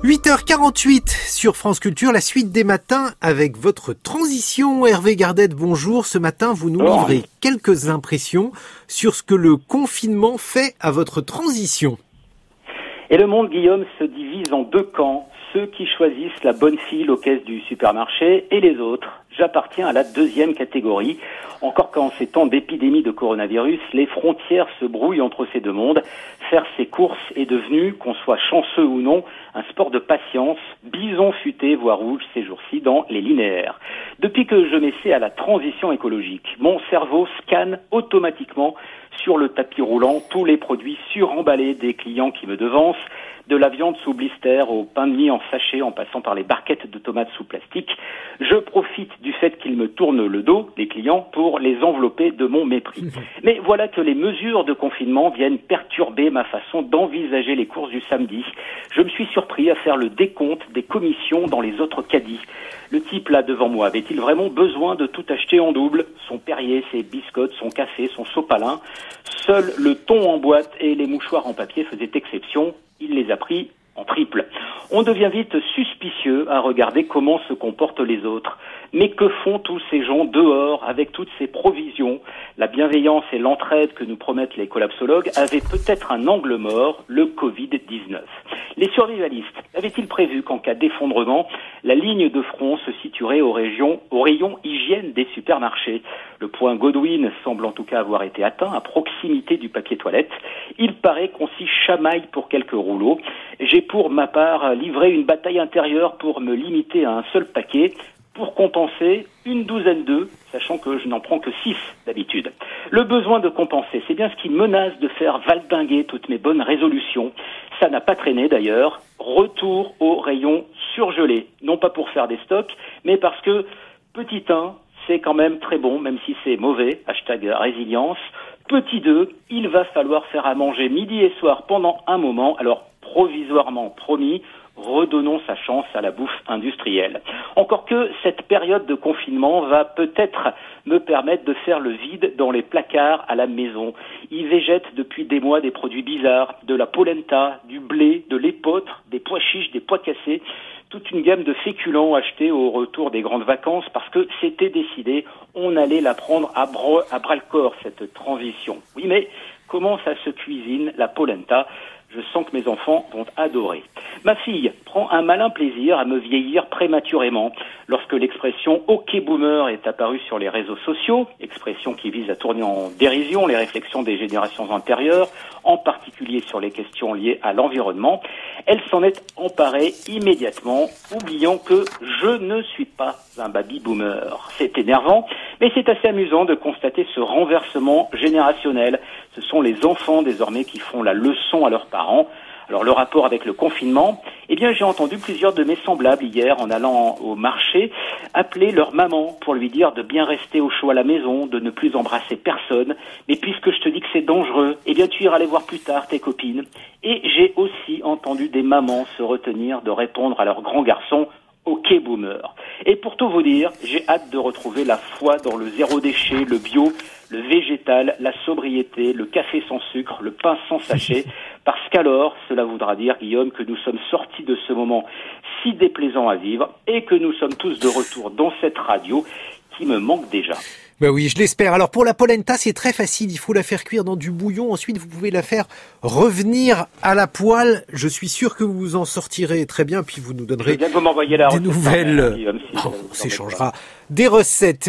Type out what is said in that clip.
8h48 sur France Culture, la suite des matins avec votre transition. Hervé Gardette, bonjour. Ce matin, vous nous livrez quelques impressions sur ce que le confinement fait à votre transition. Et le monde, Guillaume, se divise en deux camps. Ceux qui choisissent la bonne file aux caisses du supermarché et les autres. J'appartiens à la deuxième catégorie. Encore qu'en ces temps d'épidémie de coronavirus, les frontières se brouillent entre ces deux mondes. Faire ses courses est devenu, qu'on soit chanceux ou non, un sport de patience, bison futé, voire rouge ces jours-ci dans les linéaires. Depuis que je m'essaie à la transition écologique, mon cerveau scanne automatiquement sur le tapis roulant tous les produits suremballés des clients qui me devancent, de la viande sous blister au pain de mie en sachet en passant par les barquettes de tomates sous plastique. Je profite du fait qu'ils me tournent le dos, les clients, pour les envelopper de mon mépris. Mais voilà que les mesures de confinement viennent perturber ma façon d'envisager les courses du samedi. Je me suis surpris à faire le décompte des commissions dans les autres caddies. Le type là devant moi, avait-il vraiment besoin de tout acheter en double? Son Perrier, ses biscottes, son café, son sopalin. Seul le thon en boîte et les mouchoirs en papier faisaient exception. Il les a pris en triple. On devient vite suspicieux à regarder comment se comportent les autres. Mais que font tous ces gens dehors avec toutes ces provisions? La bienveillance et l'entraide que nous promettent les collapsologues avaient peut-être un angle mort, le Covid-19. Les survivalistes avaient-ils prévu qu'en cas d'effondrement, la ligne de front se situerait au rayon hygiène des supermarchés? Le point Godwin semble en tout cas avoir été atteint à proximité du papier toilette. Il paraît qu'on s'y chamaille pour quelques rouleaux. J'ai pour ma part livré une bataille intérieure pour me limiter à un seul paquet, pour compenser une douzaine d'œufs, sachant que je n'en prends que 6 d'habitude. Le besoin de compenser, c'est bien ce qui menace de faire valdinguer toutes mes bonnes résolutions. Ça n'a pas traîné d'ailleurs. Retour au rayon surgelé. Non pas pour faire des stocks, mais parce que petit 1, c'est quand même très bon, même si c'est mauvais. #résilience. Petit 2, il va falloir faire à manger midi et soir pendant un moment. Alors, provisoirement promis, redonnons sa chance à la bouffe industrielle. Encore que cette période de confinement va peut-être me permettre de faire le vide dans les placards à la maison. Y végètent depuis des mois des produits bizarres, de la polenta, du blé, de l'épeautre, des pois chiches, des pois cassés, toute une gamme de féculents achetés au retour des grandes vacances parce que c'était décidé, on allait la prendre à bras le corps, cette transition. Oui, mais comment ça se cuisine, la polenta? Je sens que mes enfants vont adorer. Ma fille prend un malin plaisir à me vieillir prématurément. Lorsque l'expression « OK boomer » est apparue sur les réseaux sociaux, expression qui vise à tourner en dérision les réflexions des générations antérieures, en particulier sur les questions liées à l'environnement, elle s'en est emparée immédiatement, oubliant que je ne suis pas un baby boomer. C'est énervant, mais c'est assez amusant de constater ce renversement générationnel. Ce sont les enfants désormais qui font la leçon à leurs parents. Alors le rapport avec le confinement, eh bien j'ai entendu plusieurs de mes semblables hier en allant au marché appeler leur maman pour lui dire de bien rester au chaud à la maison, de ne plus embrasser personne. Mais puisque je te dis que c'est dangereux, eh bien tu iras les voir plus tard tes copines. Et j'ai aussi entendu des mamans se retenir de répondre à leurs grands garçons OK boomer. Et pour tout vous dire, j'ai hâte de retrouver la foi dans le zéro déchet, le bio, le végétal, la sobriété, le café sans sucre, le pain sans sachet, parce qu'alors, cela voudra dire, Guillaume, que nous sommes sortis de ce moment si déplaisant à vivre et que nous sommes tous de retour dans cette radio qui me manque déjà. Ben oui, je l'espère. Alors pour la polenta, c'est très facile. Il faut la faire cuire dans du bouillon. Ensuite, vous pouvez la faire revenir à la poêle. Je suis sûr que vous en sortirez très bien. Puis vous nous donnerez vous m'envoyer la des nouvelles. On s'échangera des recettes.